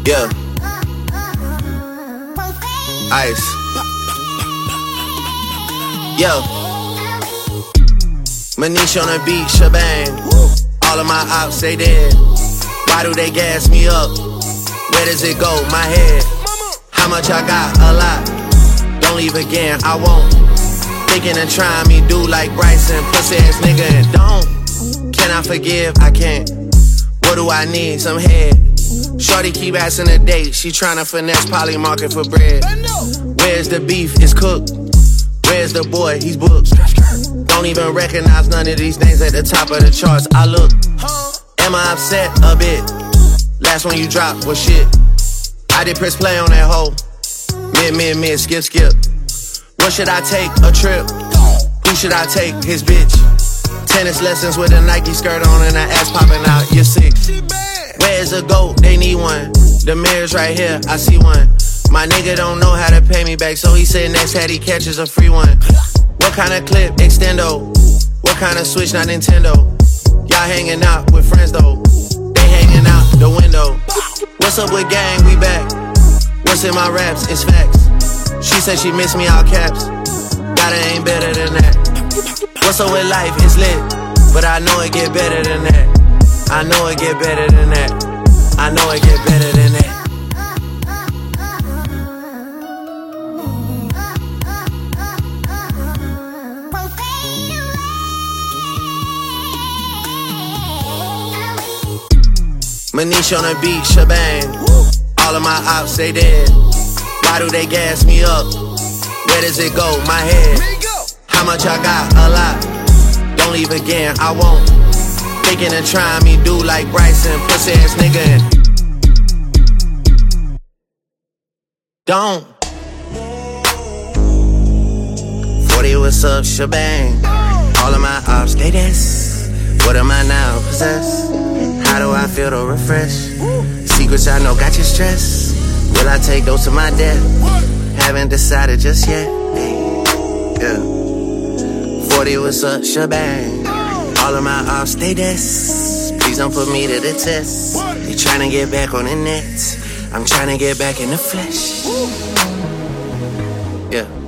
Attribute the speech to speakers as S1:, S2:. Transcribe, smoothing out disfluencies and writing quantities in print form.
S1: Yeah. Ice. Yo. Manish on the beat, shebang. All of my ops, they dead. Why do they gas me up? Where does it go? My head. How much I got? A lot. Don't leave again, I won't. Thinking and trying me do like Bryson, pussy ass nigga, and don't. Can I forgive? I can't. What do I need? Some head. Shorty keep asking a date. She tryna finesse Poly Market for bread. Where's the beef? It's cooked. Where's the boy? He's booked. Don't even recognize none of these names at the top of the charts. I look. Am I upset? A bit. Last one you dropped was shit. I did press play on that hoe. Mid, skip. What should I take? A trip. Who should I take? His bitch. Tennis lessons with a Nike skirt on and her ass popping out. You're sick. Where's the goat? They need one. The mirror's right here. I see one. My nigga don't know how to pay me back, so he said next hat he catches a free one. What kind of clip? Extendo. What kind of switch? Not Nintendo. Y'all hanging out with friends though. They hanging out the window. What's up with gang? We back. What's in my raps? It's facts. She said she miss me, all caps. Gotta ain't better than that. What's up with life? It's lit. But I know it get better than that. I know it get better than that. I know it get better than that. Manish on the beat, shebang. All of my ops, they dead. Why do they gas me up? Where does it go? My head. How much I got? A lot. Don't leave again, I won't. Thinking and trying me do like Bryson, pussy ass nigga, and don't. 40, what's up, shebang. All of my ops, they this. What am I now, possessed? How do I feel to refresh? Secrets I know got you stressed. Will I take those to my death? Haven't decided just yet. Yeah. 40, what's up, shebang. All of my ops, they this. Please don't put me to the test. They tryna get back on the net. I'm tryna get back in the flesh. Yeah.